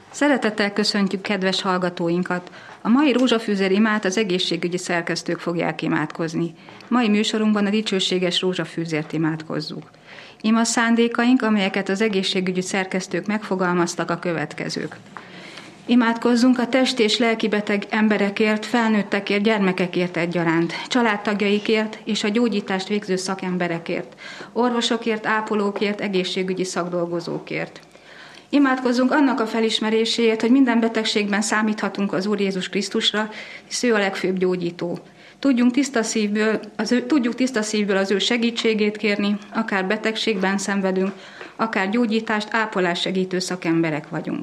Szeretettel köszöntjük kedves hallgatóinkat! A mai rózsafűzer imát az egészségügyi szerkesztők fogják imádkozni. Mai műsorunkban a dicsőséges rózsafűzért imádkozzuk. Ima szándékaink, amelyeket az egészségügyi szerkesztők megfogalmaztak, a következők. Imádkozzunk a test- és lelkibeteg emberekért, felnőttekért, gyermekekért egyaránt, családtagjaikért és a gyógyítást végző szakemberekért, orvosokért, ápolókért, egészségügyi szakdolgozókért. Imádkozzunk annak a felismeréséért, hogy minden betegségben számíthatunk az Úr Jézus Krisztusra, hisz ő a legfőbb gyógyító. Tudjuk tiszta szívből az ő segítségét kérni, akár betegségben szenvedünk, akár gyógyítást, ápolást segítő szakemberek vagyunk.